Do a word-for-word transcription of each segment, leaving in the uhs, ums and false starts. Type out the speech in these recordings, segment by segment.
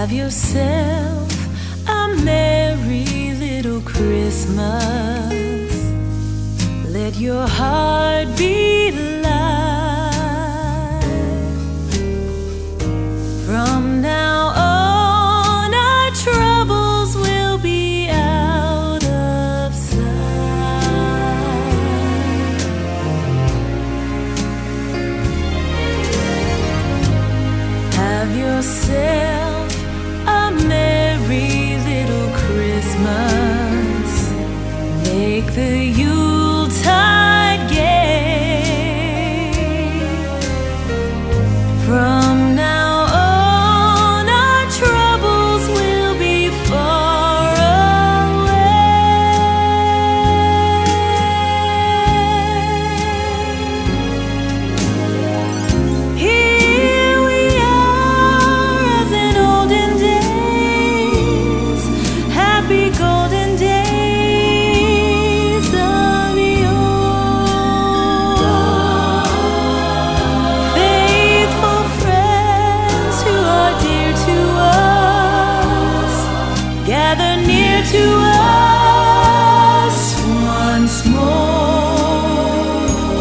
Have yourself a merry little Christmas. Let your heart be light. From now on, our troubles will be out of sight. Have yourself a merry little Christmas. Make the Yuletide gay. From now on, our troubles will be far away. Here we are as in olden days, happy golden days of yore. Faithful friends who are dear to us, gather near to us once more.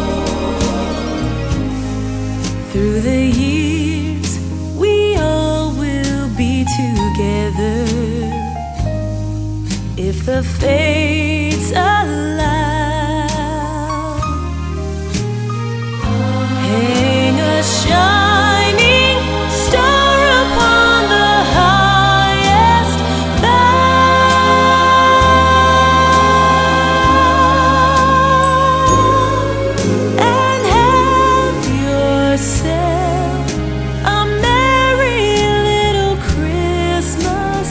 Through the years, we all will be together, if the fates allow. Hang a shining star upon the highest bough, and have yourself a merry little Christmas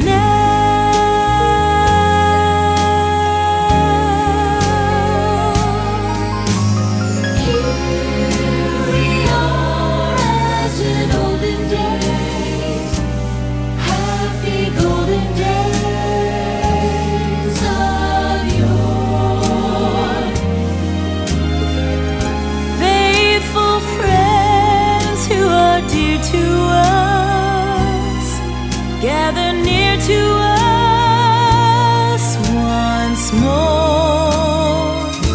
now. Here we are as in olden days, happy golden days of yore. Faithful friends who are dear to us, gather near to us once more.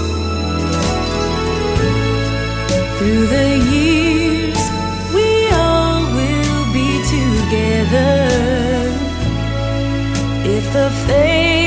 Through the years, we all will be together, if the fate